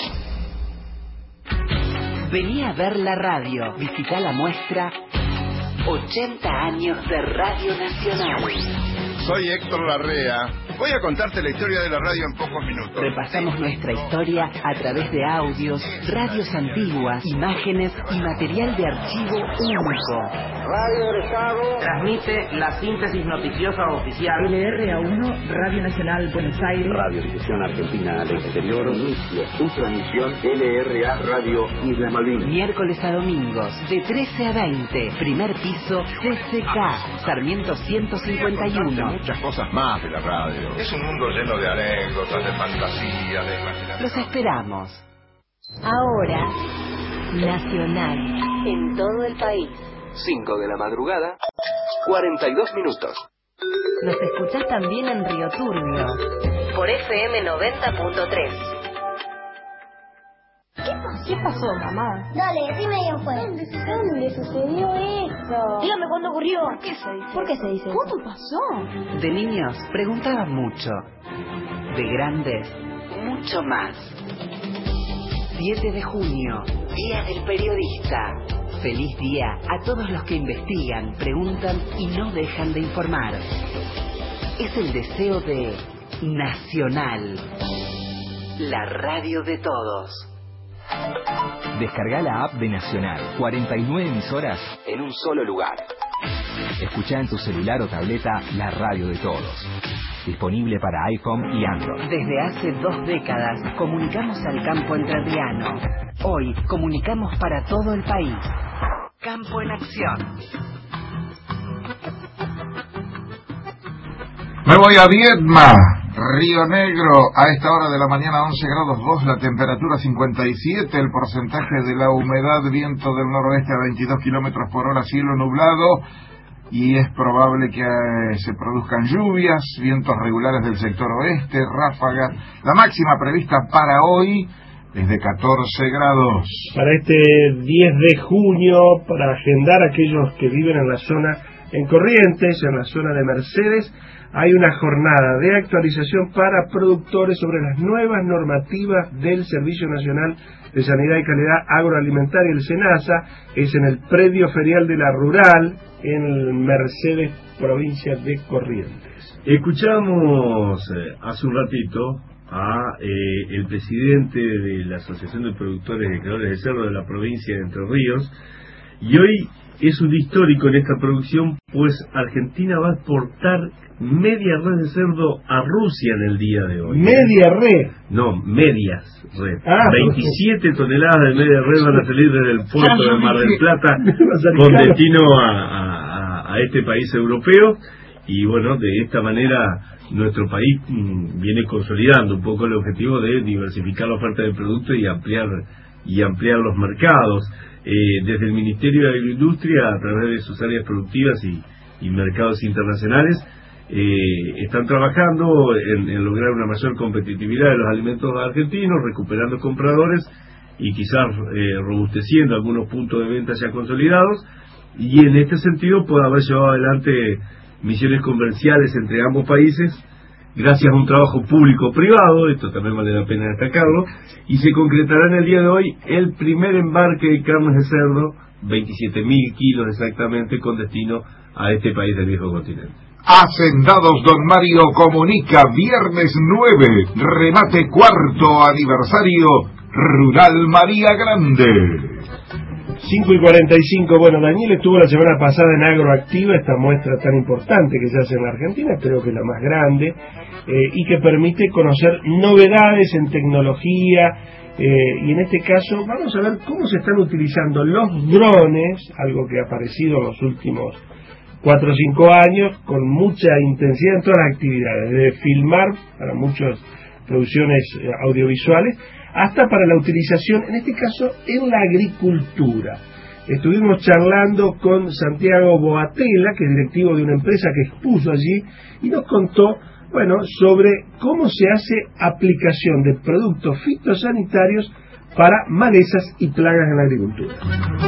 Vení a ver la radio. Visita la muestra ochenta años de Radio Nacional. Soy Héctor Larrea. Voy a contarte la historia de la radio en pocos minutos. Repasamos nuestra historia a través de audios, radios antiguas, imágenes y material de archivo único. Radio del Estado transmite la síntesis noticiosa oficial. L R A uno, Radio Nacional Buenos Aires. Radiodifusión Argentina al exterior. Inicia su transmisión L R A Radio Isla Malvinas. Miércoles a domingos, de trece a veinte. Primer piso, C C K. Sarmiento ciento cincuenta y uno. Muchas cosas más de la radio. Es un mundo lleno de anécdotas, de fantasía, de imaginación. Los esperamos. Ahora, Nacional, en todo el país. cinco de la madrugada, cuarenta y dos minutos. Nos escuchás también en Río Turbio, por F M noventa punto tres. ¿Qué pasó? ¿Qué pasó, mamá? Dale, decime bien fue. ¿Dónde sucedió eso? Dígame cuándo ocurrió. ¿Por qué se dice? ¿Por qué se dice? ¿Cómo pasó? De niños preguntaban mucho. De grandes, mucho más. siete de junio, Día del Periodista. Feliz día a todos los que investigan, preguntan y no dejan de informar. Es el deseo de Nacional, la radio de todos. Descarga la app de Nacional. cuarenta y nueve emisoras en un solo lugar. Escucha en tu celular o tableta la radio de todos. Disponible para iPhone y Android. Desde hace dos décadas comunicamos al campo entrerriano. Hoy comunicamos para todo el país. Campo en Acción. Me voy a Viedma, Río Negro, a esta hora de la mañana once grados dos, la temperatura cincuenta y siete, el porcentaje de la humedad, viento del noroeste a veintidós kilómetros por hora, cielo nublado, y es probable que eh, se produzcan lluvias, vientos regulares del sector oeste, ráfagas. La máxima prevista para hoy es de catorce grados. Para este diez de junio, para agendar a aquellos que viven en la zona, en Corrientes, en la zona de Mercedes, hay una jornada de actualización para productores sobre las nuevas normativas del Servicio Nacional de Sanidad y Calidad Agroalimentaria, el SENASA. Es en el predio ferial de la Rural, en Mercedes, provincia de Corrientes. Escuchamos eh, hace un ratito a eh, el presidente de la Asociación de Productores de Criadores de Cerdo de la provincia de Entre Ríos, y hoy es un histórico en esta producción, pues Argentina va a exportar media red de cerdo a Rusia en el día de hoy. ¿Media red? No, medias red. Ah, veintisiete toneladas de media red van a salir desde el puerto de Mar del Plata con destino a, a, a este país europeo, y bueno, de esta manera nuestro país mmm, viene consolidando un poco el objetivo de diversificar la oferta de productos y ampliar y ampliar los mercados. Eh, desde el Ministerio de Agroindustria, a través de sus áreas productivas y, y mercados internacionales, eh, están trabajando en, en lograr una mayor competitividad de los alimentos argentinos, recuperando compradores y quizás eh, robusteciendo algunos puntos de venta ya consolidados, y en este sentido puede haber llevado adelante misiones comerciales entre ambos países gracias a un trabajo público-privado, esto también vale la pena destacarlo, y se concretará en el día de hoy el primer embarque de carnes de cerdo, veintisiete mil kilos exactamente, con destino a este país del viejo continente. Hacendados Don Mario comunica, viernes nueve, remate cuarto aniversario, Rural María Grande. cinco y cuarenta y cinco, bueno, Daniel estuvo la semana pasada en Agroactiva, esta muestra tan importante que se hace en la Argentina, creo que la más grande, eh, y que permite conocer novedades en tecnología, eh, y en este caso vamos a ver cómo se están utilizando los drones, algo que ha aparecido en los últimos cuatro o cinco años, con mucha intensidad en todas las actividades, desde filmar para muchas producciones eh, audiovisuales, hasta para la utilización, en este caso, en la agricultura. Estuvimos charlando con Santiago Boatella, que es directivo de una empresa que expuso allí, y nos contó, bueno, sobre cómo se hace aplicación de productos fitosanitarios para malezas y plagas en la agricultura.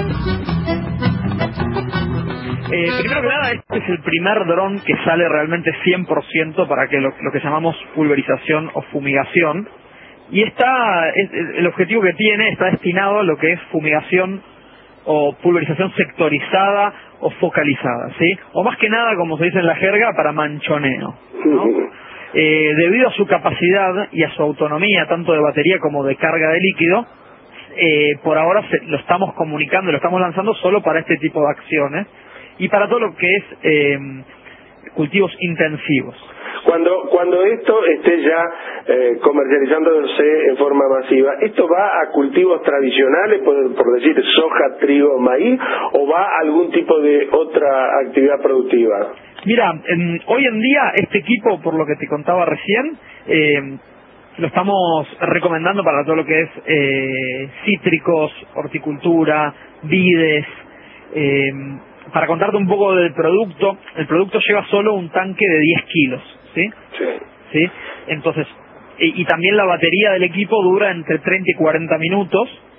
Eh, primero que nada, este es el primer dron que sale realmente cien por ciento para que lo, lo que llamamos pulverización o fumigación. Y está, es, el objetivo que tiene está destinado a lo que es fumigación o pulverización sectorizada o focalizada, ¿sí? O más que nada, como se dice en la jerga, para manchoneo, ¿no? Eh, debido a su capacidad y a su autonomía, tanto de batería como de carga de líquido, eh, por ahora se, lo estamos comunicando, lo estamos lanzando solo para este tipo de acciones y para todo lo que es eh, cultivos intensivos. Cuando cuando esto esté ya eh, comercializándose en forma masiva, ¿esto va a cultivos tradicionales, por, por decir soja, trigo, maíz, o va a algún tipo de otra actividad productiva? Mira, en, hoy en día este equipo, por lo que te contaba recién, eh, lo estamos recomendando para todo lo que es eh, cítricos, horticultura, vides. Eh, para contarte un poco del producto, el producto lleva solo un tanque de diez kilos, ¿sí? Sí. ¿Sí? Entonces, y, y también la batería del equipo dura entre treinta y cuarenta minutos,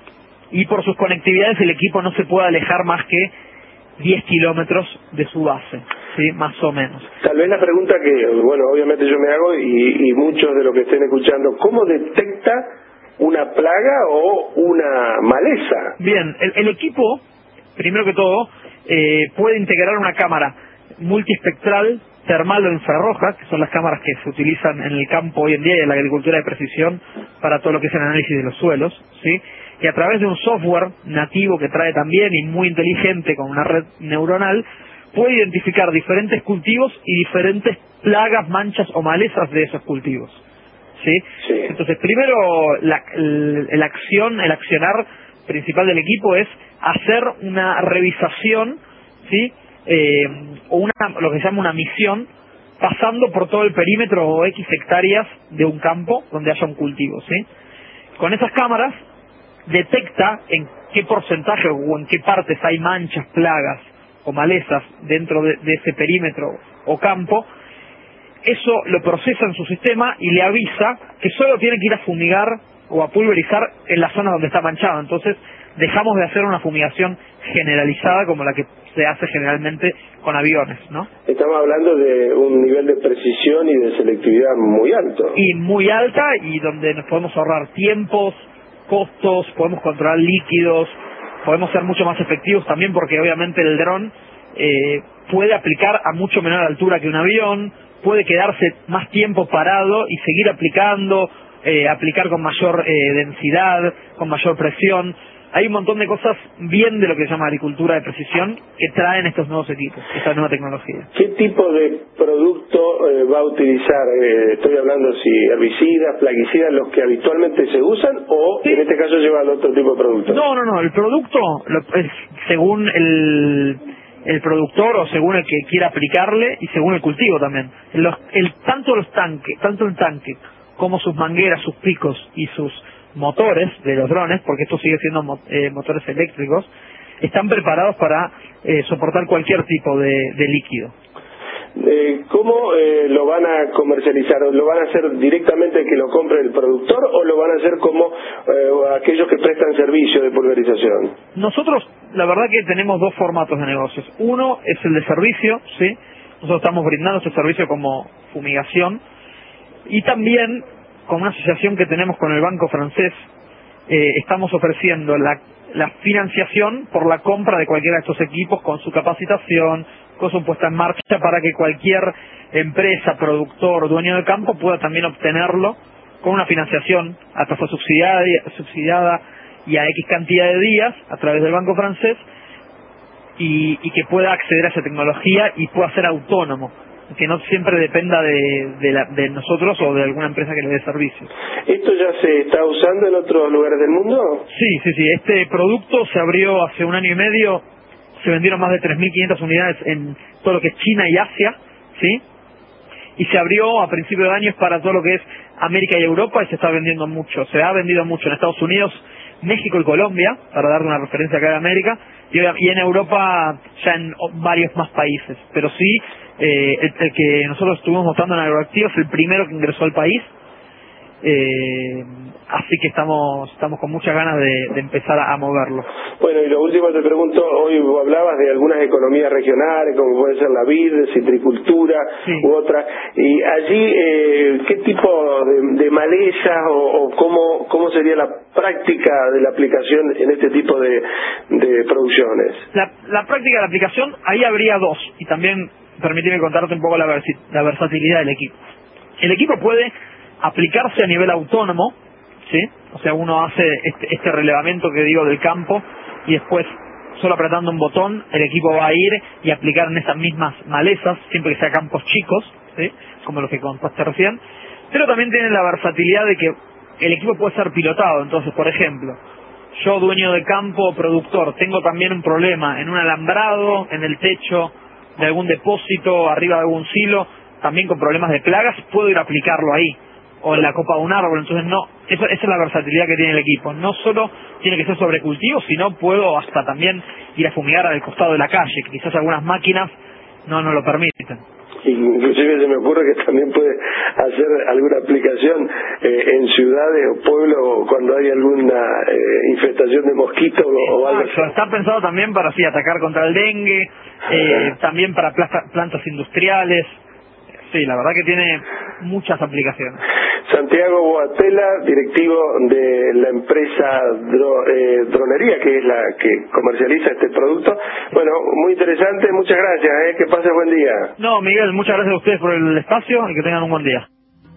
y por sus conectividades el equipo no se puede alejar más que diez kilómetros de su base, ¿sí? Más o menos. Tal vez la pregunta que, bueno, obviamente yo me hago y, y muchos de los que estén escuchando, ¿cómo detecta una plaga o una maleza? Bien, el, el equipo, primero que todo, eh, puede integrar una cámara multiespectral, termal o infrarroja, que son las cámaras que se utilizan en el campo hoy en día y en la agricultura de precisión para todo lo que es el análisis de los suelos, ¿sí? Y a través de un software nativo que trae también y muy inteligente con una red neuronal, puede identificar diferentes cultivos y diferentes plagas, manchas o malezas de esos cultivos, ¿sí? Sí. Entonces, primero, la, el, el acción, el accionar principal del equipo es hacer una revisación, ¿sí? Eh, o una, lo que se llama una misión, pasando por todo el perímetro o X hectáreas de un campo donde haya un cultivo, ¿sí? Con esas cámaras detecta en qué porcentaje o en qué partes hay manchas, plagas o malezas dentro de, de ese perímetro o campo. Eso lo procesa en su sistema y le avisa que solo tiene que ir a fumigar o a pulverizar en la zona donde está manchado. Entonces dejamos de hacer una fumigación generalizada como la que se hace generalmente con aviones, ¿no? Estamos hablando de un nivel de precisión y de selectividad muy alto. Y muy alta, y donde nos podemos ahorrar tiempos, costos, podemos controlar líquidos, podemos ser mucho más efectivos también porque obviamente el dron eh, puede aplicar a mucho menor altura que un avión, puede quedarse más tiempo parado y seguir aplicando, eh, aplicar con mayor eh, densidad, con mayor presión. Hay un montón de cosas bien de lo que se llama agricultura de precisión que traen estos nuevos equipos, esta nueva tecnología. ¿Qué tipo de producto eh, va a utilizar? Eh, estoy hablando si herbicidas, plaguicidas, los que habitualmente se usan, o sí, en este caso llevan otro tipo de productos. No, no, no, el producto lo, es según el, el productor o según el que quiera aplicarle y según el cultivo también. Los, el, tanto los tanques, tanto el tanque como sus mangueras, sus picos y sus motores de los drones, porque esto sigue siendo mo eh, motores eléctricos, están preparados para eh, soportar cualquier tipo de, de líquido. Eh, ¿Cómo eh, lo van a comercializar? ¿Lo van a hacer directamente que lo compre el productor o lo van a hacer como eh, aquellos que prestan servicio de pulverización? Nosotros, la verdad que tenemos dos formatos de negocios. Uno es el de servicio, ¿sí? Nosotros estamos brindando ese servicio como fumigación, y también con una asociación que tenemos con el banco francés, eh, estamos ofreciendo la, la financiación por la compra de cualquiera de estos equipos con su capacitación, con su puesta en marcha, para que cualquier empresa, productor, dueño de campo pueda también obtenerlo con una financiación a tasa subsidiada, subsidiada y a X cantidad de días a través del banco francés, y, y que pueda acceder a esa tecnología y pueda ser autónomo, que no siempre dependa de, de, la, de nosotros o de alguna empresa que le dé servicio. ¿Esto ya se está usando en otros lugares del mundo? Sí, sí, sí. Este producto se abrió hace un año y medio, se vendieron más de tres mil quinientas unidades en todo lo que es China y Asia, ¿sí? Y se abrió a principios de años para todo lo que es América y Europa, y se está vendiendo mucho. Se ha vendido mucho en Estados Unidos, México y Colombia, para darle una referencia acá de América, y, y en Europa ya en varios más países. Pero sí, eh, el, el que nosotros estuvimos mostrando en Agroactiva es el primero que ingresó al país, eh, así que estamos estamos con muchas ganas de, de empezar a, a moverlo. Bueno, y lo último te pregunto, hoy hablabas de algunas economías regionales, como puede ser la vid, citricultura, sí, u otras, y allí, eh, ¿qué tipo de, de malezas o, o cómo, cómo sería la práctica de la aplicación en este tipo de, de producciones? La, la práctica de la aplicación, ahí habría dos, y también permíteme contarte un poco la, versi, la versatilidad del equipo. El equipo puede aplicarse a nivel autónomo, ¿sí? O sea, uno hace este, este relevamiento que digo del campo, y después, solo apretando un botón, el equipo va a ir y aplicar en esas mismas malezas, siempre que sea campos chicos, ¿sí? Como los que contaste recién. Pero también tiene la versatilidad de que el equipo puede ser pilotado. Entonces, por ejemplo, yo, dueño de campo, productor, tengo también un problema en un alambrado, en el techo de algún depósito, arriba de algún silo, también con problemas de plagas, puedo ir a aplicarlo ahí, o en la copa de un árbol. Entonces, no, esa, esa es la versatilidad que tiene el equipo. No solo tiene que ser sobre cultivo, sino puedo hasta también ir a fumigar al costado de la calle, que quizás algunas máquinas no nos lo permiten. Inclusive se me ocurre que también puede hacer alguna aplicación eh, eh, en ciudades o pueblos cuando hay alguna eh, infestación de mosquitos o algo así. Está pensado también para sí, atacar contra el dengue, eh, también para plasta, plantas industriales. Sí, la verdad que tiene muchas aplicaciones. Santiago Boatela, directivo de la empresa Dro, eh, Dronería, que es la que comercializa este producto. Bueno, muy interesante, muchas gracias, ¿eh? Que pases buen día. No, Miguel, muchas gracias a ustedes por el espacio y que tengan un buen día.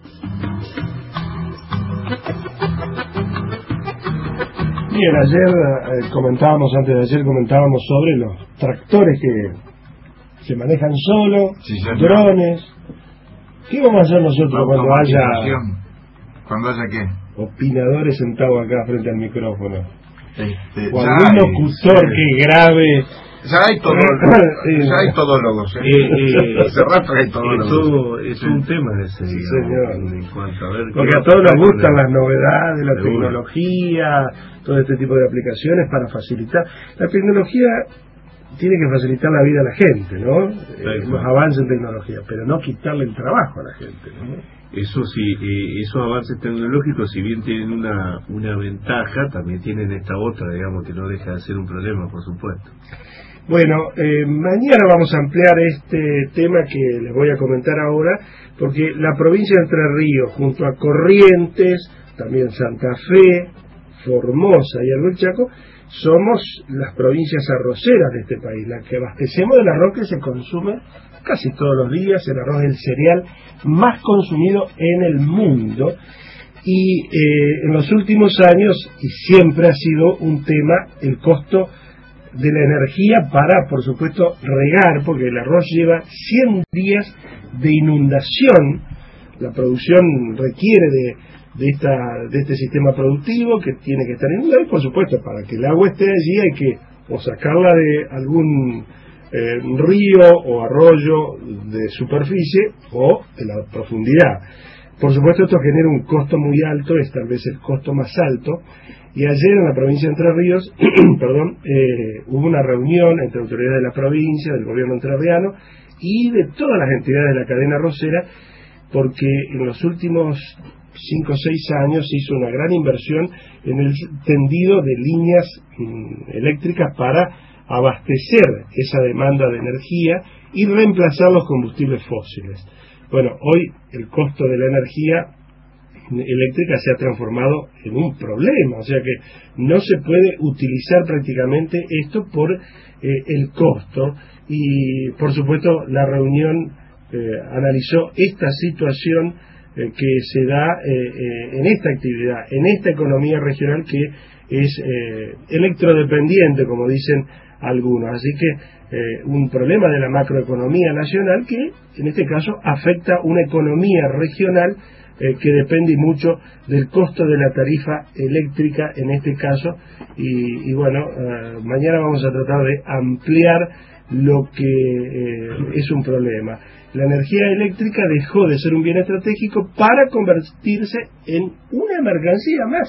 Bien, ayer eh, comentábamos, antes de ayer comentábamos sobre los tractores que se manejan solo, sí, drones. ¿Qué vamos a hacer nosotros cuando haya... ¿Cuando haya qué? Opinadores sentados acá frente al micrófono? Este, cuando un locutor sí. que grave... Ya hay, todo, ya hay todólogos. ¿eh? Eh, eh, Hace rato hay todólogos. Eso es sí. un tema ese, sí, digamos, señor. En cuanto a ver porque a todos nos gustan las novedades, la tecnología, todo este tipo de aplicaciones para facilitar. La tecnología tiene que facilitar la vida a la gente, ¿no? Eh, los avances en tecnología, pero no quitarle el trabajo a la gente, ¿no? Eso sí, eh, esos avances tecnológicos, si bien tienen una una ventaja, también tienen esta otra, digamos, que no deja de ser un problema, por supuesto. Bueno, eh, mañana vamos a ampliar este tema que les voy a comentar ahora, porque la provincia de Entre Ríos, junto a Corrientes, también Santa Fe, Formosa y Alto Chaco, somos las provincias arroceras de este país, las que abastecemos del arroz que se consume casi todos los días, el arroz es el cereal más consumido en el mundo, y eh, en los últimos años, y siempre ha sido un tema, el costo de la energía para, por supuesto, regar, porque el arroz lleva cien días de inundación. La producción requiere de, de, esta, de este sistema productivo que tiene que estar inundado, y por supuesto, para que el agua esté allí hay que o sacarla de algún eh, río o arroyo de superficie o de la profundidad. Por supuesto, esto genera un costo muy alto, es tal vez el costo más alto. Y ayer en la provincia de Entre Ríos, perdón, eh, hubo una reunión entre autoridades de la provincia, del gobierno entrerriano y de todas las entidades de la cadena arrocera, porque en los últimos cinco o seis años se hizo una gran inversión en el tendido de líneas mm, eléctricas para abastecer esa demanda de energía y reemplazar los combustibles fósiles. Bueno, hoy el costo de la energía eléctrica se ha transformado en un problema, o sea que no se puede utilizar prácticamente esto por eh, el costo, y por supuesto la reunión eh, analizó esta situación eh, que se da eh, eh, en esta actividad, en esta economía regional que es eh, electrodependiente, como dicen algunos, así que eh, un problema de la macroeconomía nacional que en este caso afecta una economía regional Eh, que depende mucho del costo de la tarifa eléctrica en este caso, y, y bueno, eh, mañana vamos a tratar de ampliar lo que eh, es un problema. La energía eléctrica dejó de ser un bien estratégico para convertirse en una mercancía más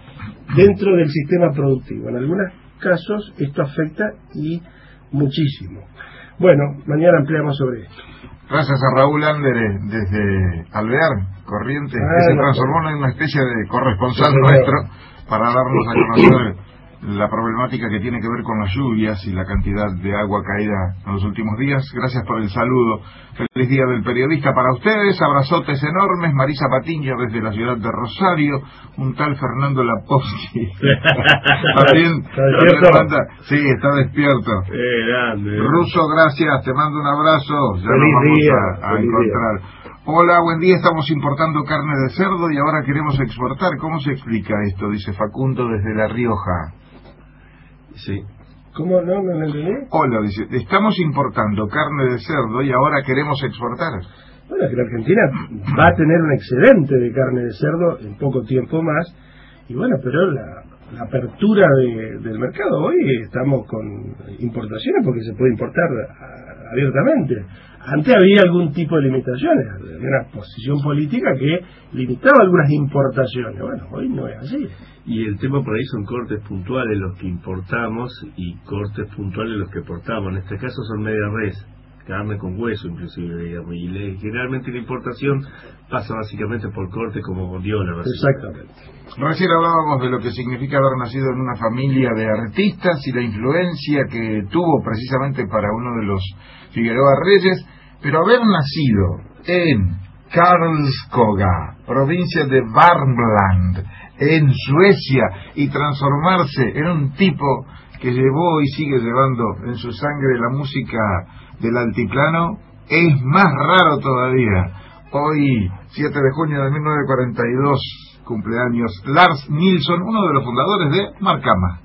dentro del sistema productivo. En algunos casos esto afecta y muchísimo. Bueno, mañana ampliamos sobre esto. Gracias a Raúl Ander desde Alvear, Corrientes, ah, que se transformó en una especie de corresponsal sí, nuestro para darnos a conocer la problemática que tiene que ver con las lluvias y la cantidad de agua caída en los últimos días. Gracias por el saludo. Feliz Día del Periodista para ustedes. Abrazotes enormes. Marisa Patiño desde la ciudad de Rosario. Un tal Fernando Laposti. también, también manda, sí, está despierto. Eh, grande. Ruso, gracias. Te mando un abrazo. Ya feliz nos vamos día, a, a encontrar. Día. Hola, buen día. Estamos importando carne de cerdo y ahora queremos exportar. ¿Cómo se explica esto? Dice Facundo desde La Rioja. Sí. ¿Cómo? No, no lo entendí. Hola, dice, estamos importando carne de cerdo y ahora queremos exportar. Bueno, es que la Argentina va a tener un excedente de carne de cerdo en poco tiempo más, y bueno, pero la, la apertura de, del mercado, hoy estamos con importaciones porque se puede importar a, abiertamente. Antes había algún tipo de limitaciones, había una posición política que limitaba algunas importaciones. Bueno, hoy no es así. Y el tema por ahí son cortes puntuales los que importamos y cortes puntuales los que exportamos. En este caso son media res. carne con hueso inclusive, digamos, y le, generalmente la importación pasa básicamente por corte como bondiola. Exactamente. Recién hablábamos de lo que significa haber nacido en una familia de artistas y la influencia que tuvo precisamente para uno de los Figueroa Reyes, pero haber nacido en Karlskoga, provincia de Värmland, en Suecia, y transformarse en un tipo que llevó y sigue llevando en su sangre la música del altiplano, es más raro todavía. Hoy, siete de junio de mil novecientos cuarenta y dos, cumpleaños Lars Nilsson, uno de los fundadores de Marcama.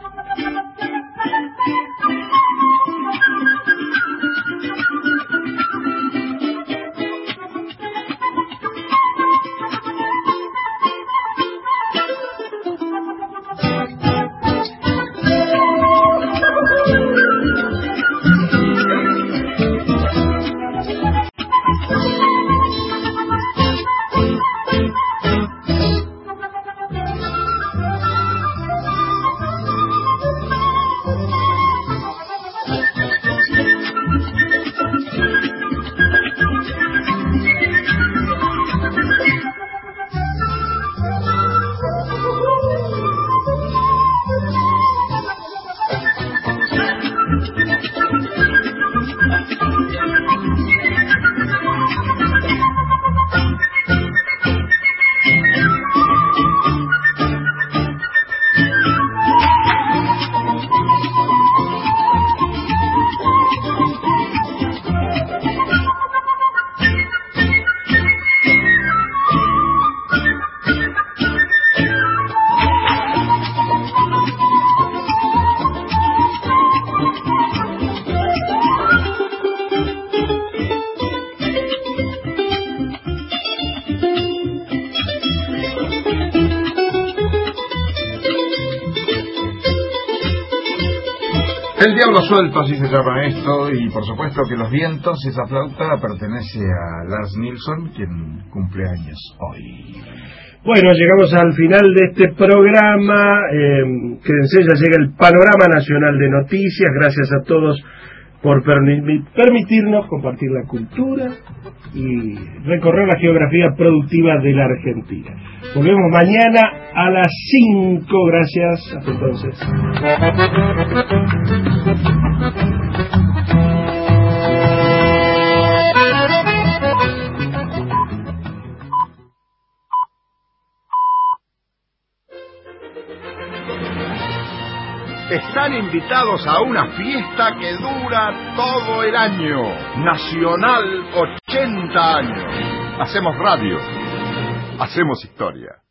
El diablo suelto, así se llama esto, y por supuesto que Los vientos, esa flauta, pertenece a Lars Nilsson, quien cumple años hoy. Bueno, llegamos al final de este programa. Eh, quédense, ya llega el panorama nacional de noticias. Gracias a todos por permitirnos compartir la cultura y recorrer la geografía productiva de la Argentina. Volvemos mañana a las cinco. Gracias. Hasta entonces. Están invitados a una fiesta que dura todo el año. Nacional ochenta años. Hacemos radio. Hacemos historia.